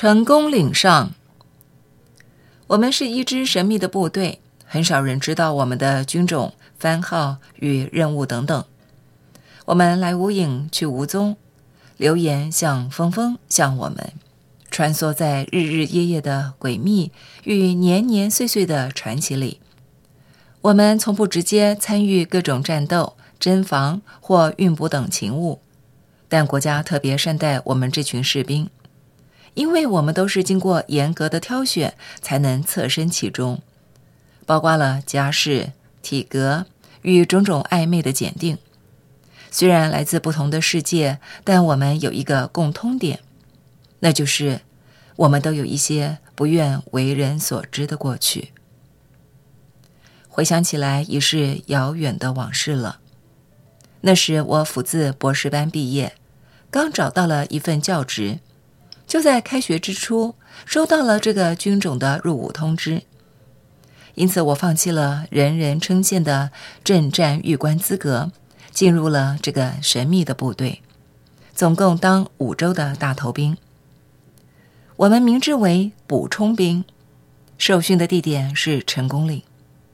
成功岭上，我们是一支神秘的部队，很少人知道我们的军种、番号与任务等等。我们来无影去无踪，流言像风向我们，穿梭在日日夜夜的诡秘与年年岁岁的传奇里。我们从不直接参与各种战斗、侦防或运补等勤务，但国家特别善待我们这群士兵，因为我们都是经过严格的挑选才能侧身其中，包括了家世、体格与种种暧昧的检定。虽然来自不同的世界，但我们有一个共通点，那就是我们都有一些不愿为人所知的过去。回想起来已是遥远的往事了。那时我辅自博士班毕业，刚找到了一份教职，就在开学之初收到了这个军种的入伍通知，因此我放弃了人人称羡的政战预官资格，进入了这个神秘的部队，总共当5周的大头兵。我们名之为补充兵，受训的地点是成功岭。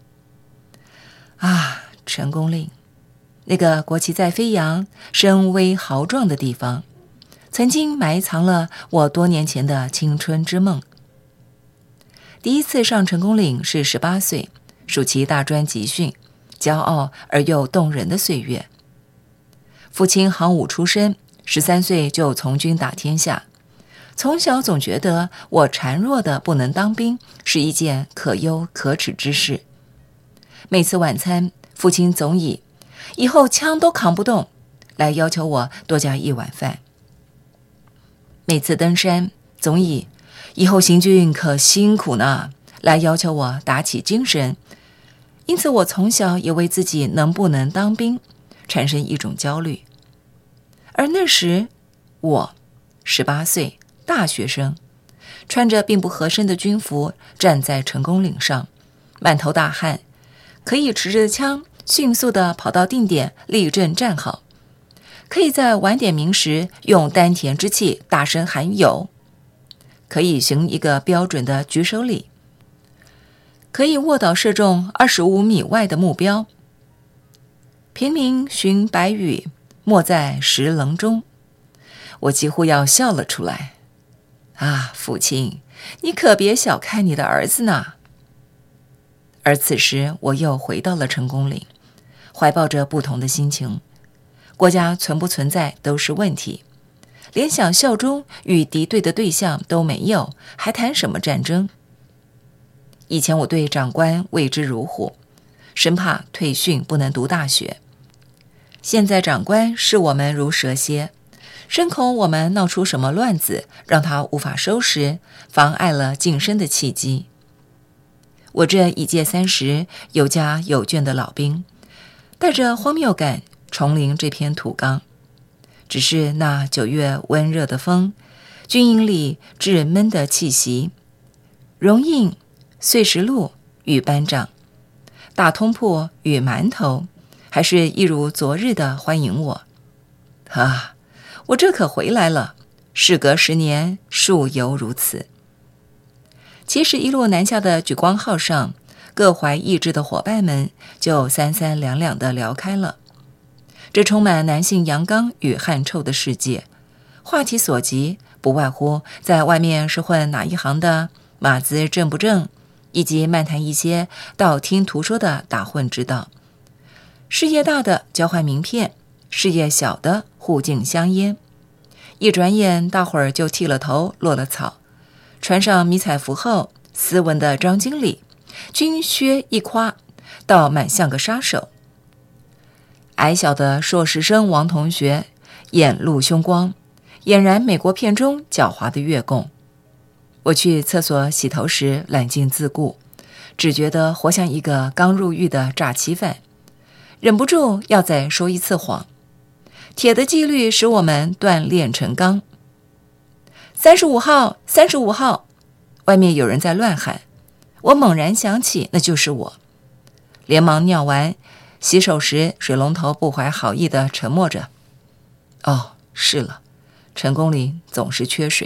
成功岭，那个国旗在飞扬、声威豪壮的地方，曾经埋藏了我多年前的青春之梦。第一次上成功岭是18岁，暑期大专集训，骄傲而又动人的岁月。父亲行伍出身，13岁就从军打天下。从小总觉得我孱弱的不能当兵是一件可忧可耻之事。每次晚餐，父亲总以后枪都扛不动来要求我多加1碗饭。每次登山，总以后行军可辛苦呢来要求我打起精神。因此我从小也为自己能不能当兵产生一种焦虑。而那时我18岁，大学生，穿着并不合身的军服，站在成功岭上，满头大汗，可以持着枪迅速地跑到定点立正站好，可以在晚点名时用丹田之气大声喊有，可以行一个标准的举手礼，可以卧倒射中25米外的目标。平明寻白羽，没在石棱中。我几乎要笑了出来。父亲，你可别小看你的儿子呢。而此时我又回到了成功岭，怀抱着不同的心情。国家存不存在都是问题，连想效忠与敌对的对象都没有，还谈什么战争？以前我对长官畏之如虎，生怕退训不能读大学。现在长官视我们如蛇蝎，深恐我们闹出什么乱子，让他无法收拾，妨碍了晋升的契机。我这一届30有家有眷的老兵，带着荒谬感重临这片土冈。只是那9月温热的风，军营里炙闷的气息，荣印、碎石路与班长，大通铺与馒头，还是一如昨日的欢迎我。我这可回来了，事隔10年，数犹如此。其实一路南下的莒光号上，各怀异志的伙伴们就3两两地聊开了。这充满男性阳刚与汗臭的世界，话题所及不外乎在外面是混哪一行的，马子正不正，以及漫谈一些道听途说的打混之道。事业大的交换名片，事业小的互敬香烟。一转眼大伙儿就剃了头落了草，穿上迷彩服后，斯文的张经理军靴一夸，倒满像个杀手。矮小的硕士生王同学眼露凶光，俨然美国片中狡猾的越共。我去厕所洗头时揽镜自顾，只觉得活像一个刚入狱的诈欺犯，忍不住要再说一次谎。铁的纪律使我们锻炼成钢。35号，35号，外面有人在乱喊。我猛然想起那就是我，连忙尿完，洗手时水龙头不怀好意地沉默着。是了，成功岭总是缺水，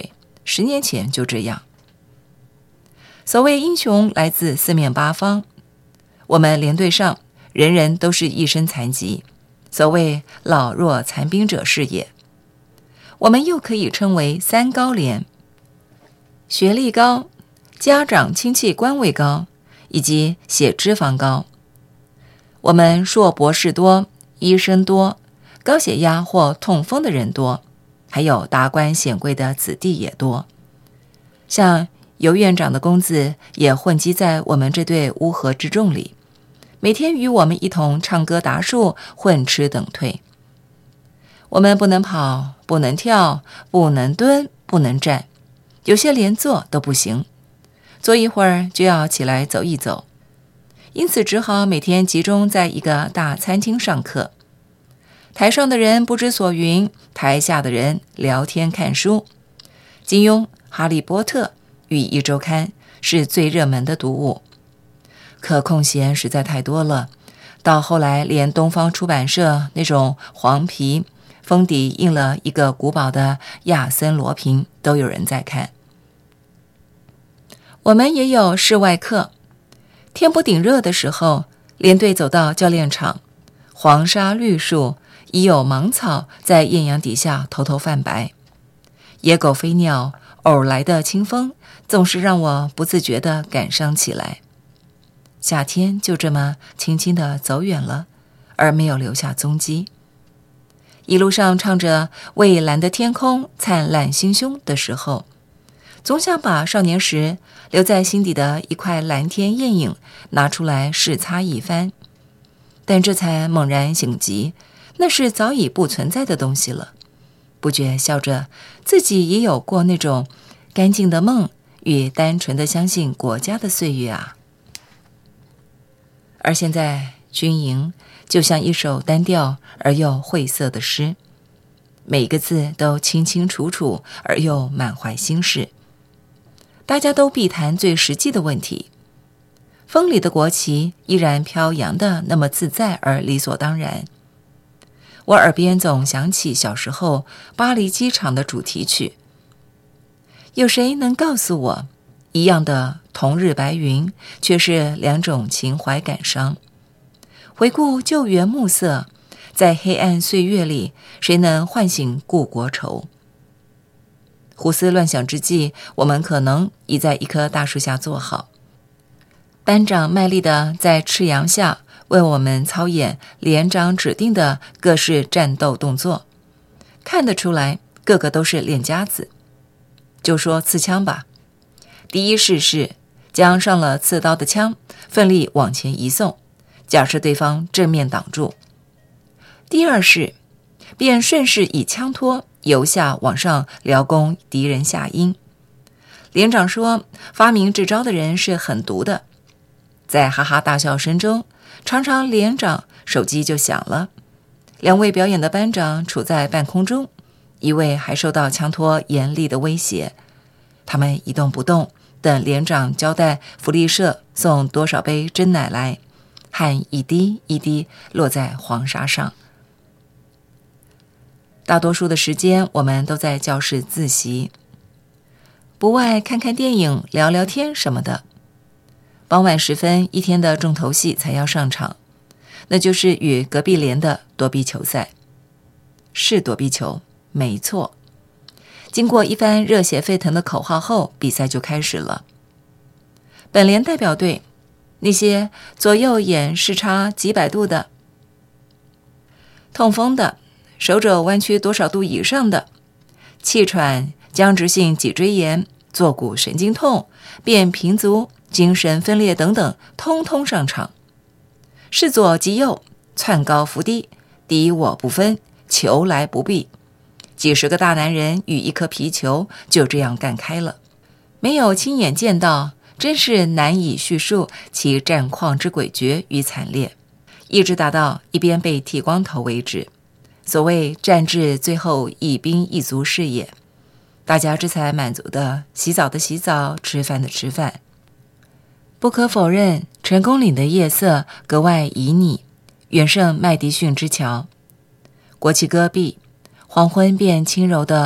10年前就这样。所谓英雄来自四面八方，我们连队上人人都是一身残疾，所谓老弱残兵者是也。我们又可以称为3高连：学历高、家长亲戚官位高，以及血脂肪高。我们硕博士多，医生多，高血压或痛风的人多，还有达官显贵的子弟也多。像尤院长的公子也混迹在我们这队乌合之众里，每天与我们一同唱歌答数，混吃等退。我们不能跑，不能跳，不能蹲，不能站，有些连坐都不行，坐一会儿就要起来走一走，因此只好每天集中在一个大餐厅上课。台上的人不知所云，台下的人聊天看书。金庸、哈利波特与一周刊是最热门的读物，可空闲实在太多了，到后来连东方出版社那种黄皮封底印了一个古堡的亚森罗平都有人在看。我们也有室外课，天不顶热的时候，连队走到教练场，黄沙绿树，已有芒草在艳阳底下偷偷泛白，野狗飞鸟偶来的清风总是让我不自觉地感伤起来。夏天就这么轻轻地走远了，而没有留下踪迹。一路上唱着蔚蓝的天空灿烂星空的时候，总想把少年时留在心底的一块蓝天艳影拿出来试擦一番，但这才猛然醒极，那是早已不存在的东西了。不觉笑着，自己也有过那种干净的梦与单纯的相信国家的岁月啊。而现在军营就像一首单调而又晦涩的诗，每个字都清清楚楚而又满怀心事。大家都必谈最实际的问题，风里的国旗依然飘扬的那么自在而理所当然。我耳边总响起小时候巴黎机场的主题曲，有谁能告诉我，一样的同日白云，却是两种情怀感伤。回顾旧园暮色，在黑暗岁月里，谁能唤醒故国愁？胡思乱想之际，我们可能已在一棵大树下坐好，班长卖力地在赤阳下为我们操演连长指定的各式战斗动作，看得出来个个都是练家子。就说刺枪吧，第一式是将上了刺刀的枪奋力往前移送，假设对方正面挡住。第二式便顺势以枪托由下往上撩攻敌人下阴。连长说，发明这招的人是狠毒的。在哈哈大笑声中，常常连长手机就响了。两位表演的班长处在半空中，一位还受到枪托严厉的威胁。他们一动不动，等连长交代福利社送多少杯真奶来，汗一滴一滴落在黄沙上。大多数的时间我们都在教室自习，不外看看电影、聊聊天什么的。傍晚时分，一天的重头戏才要上场，那就是与隔壁连的躲避球赛。是躲避球，没错。经过一番热血沸腾的口号后，比赛就开始了。本连代表队，那些左右眼视差几百度的，痛风的，手肘弯曲多少度以上的，气喘、僵直性脊椎炎、坐骨神经痛、变频足、精神分裂等等，通通上场。视左及右，窜高伏低，敌我不分，球来不避。几十个大男人与一颗皮球就这样干开了。没有亲眼见到，真是难以叙述其战况之诡谲与惨烈，一直打到一边被剃光头为止。所谓战至最后一兵一卒是也，大家这才满足的洗澡的洗澡，吃饭的吃饭。不可否认，成功岭的夜色格外旖旎，远胜麦迪逊之桥。国旗戈壁，黄昏便轻柔地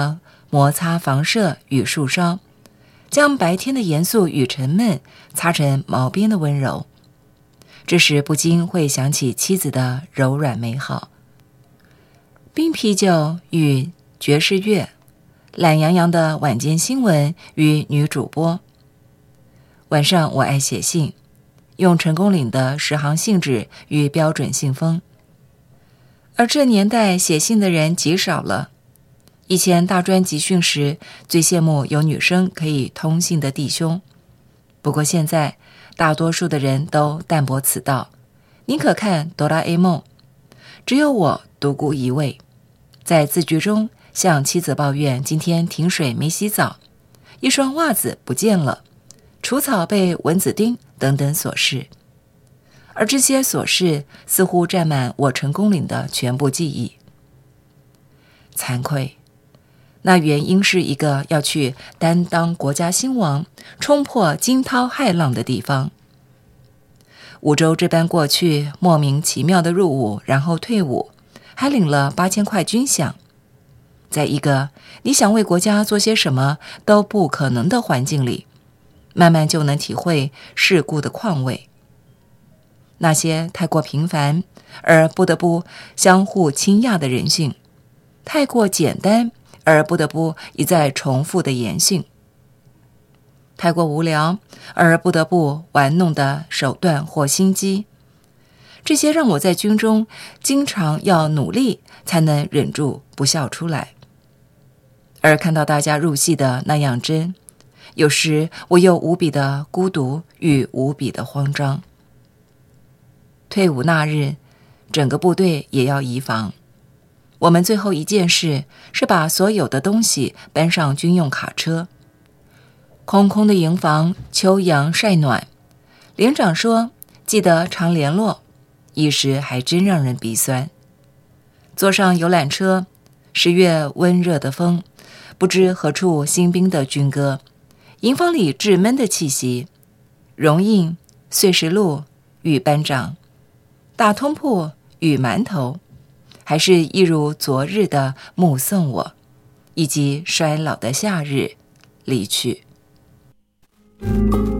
摩擦房舍与树梢，将白天的严肃与沉闷擦成毛边的温柔。这时不禁会想起妻子的柔软美好。冰啤酒与爵士乐，懒洋洋的晚间新闻与女主播。晚上我爱写信，用成功岭的10行信纸与标准信封。而这年代写信的人极少了。以前大专集训时，最羡慕有女生可以通信的弟兄。不过现在，大多数的人都淡泊此道，宁可看哆啦 A 梦。只有我独孤一味，在字句中向妻子抱怨今天停水没洗澡，一双袜子不见了，除草被蚊子叮等等琐事。而这些琐事似乎占满我成功岭的全部记忆。惭愧，那原应是一个要去担当国家兴亡、冲破惊涛骇浪的地方。5周这般过去，莫名其妙的入伍，然后退伍，还领了8000块军饷。在一个你想为国家做些什么都不可能的环境里，慢慢就能体会世故的况味。那些太过平凡而不得不相互倾轧的人性，太过简单而不得不一再重复的言性，太过无聊而不得不玩弄的手段或心机，这些让我在军中经常要努力才能忍住不笑出来。而看到大家入戏的那样真，有时我又无比的孤独与无比的慌张。退伍那日，整个部队也要移防。我们最后一件事是把所有的东西搬上军用卡车。空空的营房，秋阳晒暖。连长说：“记得常联络。”一时还真让人鼻酸。坐上游览车，10月温热的风，不知何处新兵的军歌，营房里滞闷的气息。荣印、碎石路与班长，大通铺与馒头，还是一如昨日的目送我，以及衰老的夏日离去。